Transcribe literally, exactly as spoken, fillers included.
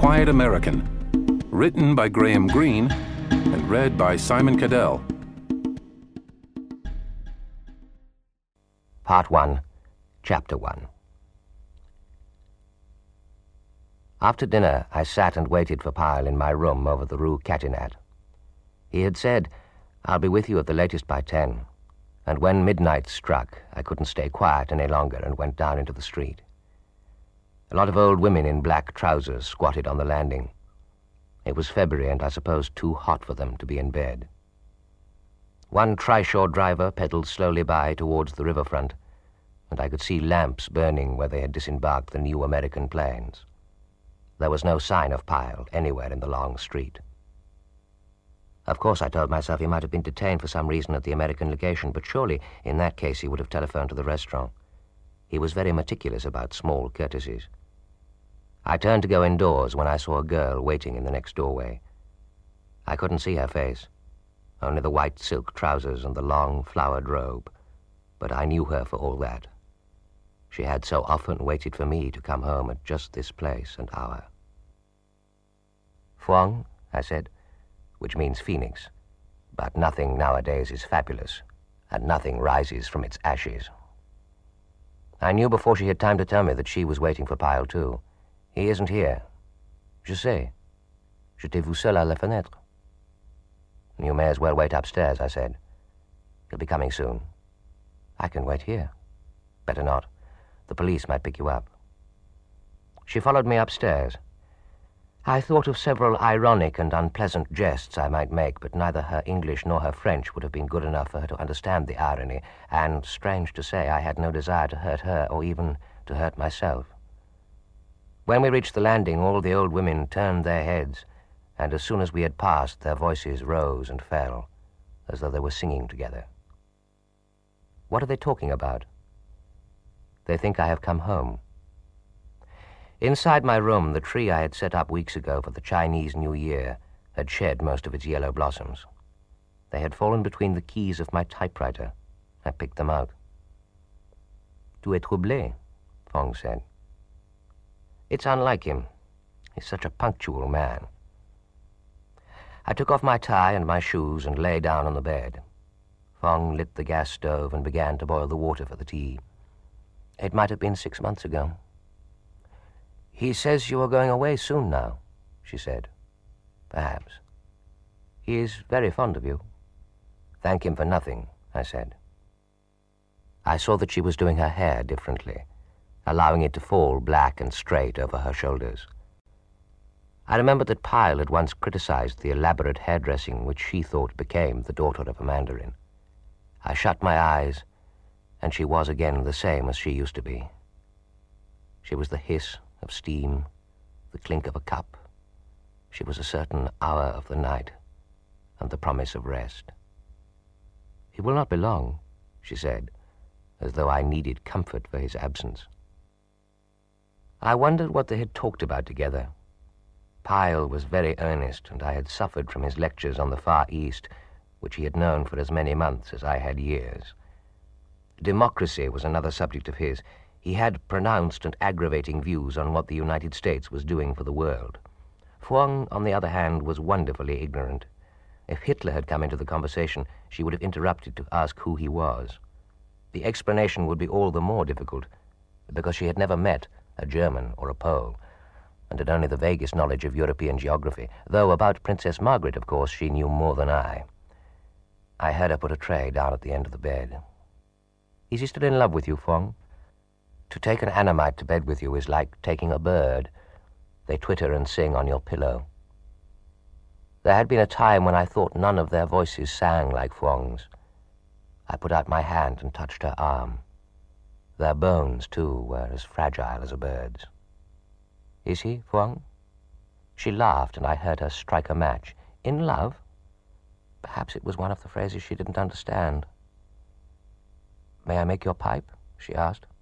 Quiet American, written by Graham Greene and read by Simon Cadell. Part one, Chapter one. After dinner, I sat and waited for Pyle in my room over the Rue Catinat. He had said, "I'll be with you at the latest by ten," and when midnight struck, I couldn't stay quiet any longer and went down into the street. A lot of old women in black trousers squatted on the landing. It was February, and I suppose too hot for them to be in bed. One trishaw driver pedaled slowly by towards the riverfront, and I could see lamps burning where they had disembarked the new American planes. There was no sign of Pyle anywhere in the long street. Of course, I told myself he might have been detained for some reason at the American legation, but surely, in that case, he would have telephoned to the restaurant. He was very meticulous about small courtesies. I turned to go indoors when I saw a girl waiting in the next doorway. I couldn't see her face, only the white silk trousers and the long flowered robe, but I knew her for all that. She had so often waited for me to come home at just this place and hour. "Phuong," I said, which means Phoenix, but nothing nowadays is fabulous, and nothing rises from its ashes. I knew before she had time to tell me that she was waiting for Pyle too. "He isn't here." "Je sais. J'étais vous seul à la fenêtre." "You may as well wait upstairs," I said. "He'll be coming soon." "I can wait here." "Better not. The police might pick you up." She followed me upstairs. I thought of several ironic and unpleasant jests I might make, but neither her English nor her French would have been good enough for her to understand the irony, and, strange to say, I had no desire to hurt her or even to hurt myself. When we reached the landing, all the old women turned their heads, and as soon as we had passed, their voices rose and fell, as though they were singing together. What are they talking about? They think I have come home. Inside my room, the tree I had set up weeks ago for the Chinese New Year had shed most of its yellow blossoms. They had fallen between the keys of my typewriter. I picked them out. "Tu es troublé," Phuong said. "It's unlike him. He's such a punctual man." I took off my tie and my shoes and lay down on the bed. Phuong lit the gas stove and began to boil the water for the tea. It might have been six months ago. "He says you are going away soon now," she said. "Perhaps. He is very fond of you." "Thank him for nothing," I said. I saw that she was doing her hair differently, allowing it to fall black and straight over her shoulders. I remembered that Pyle had once criticized the elaborate hairdressing which she thought became the daughter of a mandarin. I shut my eyes, and she was again the same as she used to be. She was the hiss of steam, the clink of a cup. She was a certain hour of the night, and the promise of rest. "He will not be long," she said, as though I needed comfort for his absence. I wondered what they had talked about together. Pyle was very earnest, and I had suffered from his lectures on the Far East, which he had known for as many months as I had years. Democracy was another subject of his. He had pronounced and aggravating views on what the United States was doing for the world. Phuong, on the other hand, was wonderfully ignorant. If Hitler had come into the conversation, she would have interrupted to ask who he was. The explanation would be all the more difficult, because she had never met a German or a Pole, and had only the vaguest knowledge of European geography, though about Princess Margaret, of course, she knew more than I. I heard her put a tray down at the end of the bed. "Is he still in love with you, Phuong? To take an Annamite to bed with you is like taking a bird. They twitter and sing on your pillow." There had been a time when I thought none of their voices sang like Phuong's. I put out my hand and touched her arm. Their bones, too, were as fragile as a bird's. "Is he, Phuong?" She laughed, and I heard her strike a match. "In love?" Perhaps it was one of the phrases she didn't understand. "May I make your pipe?" she asked.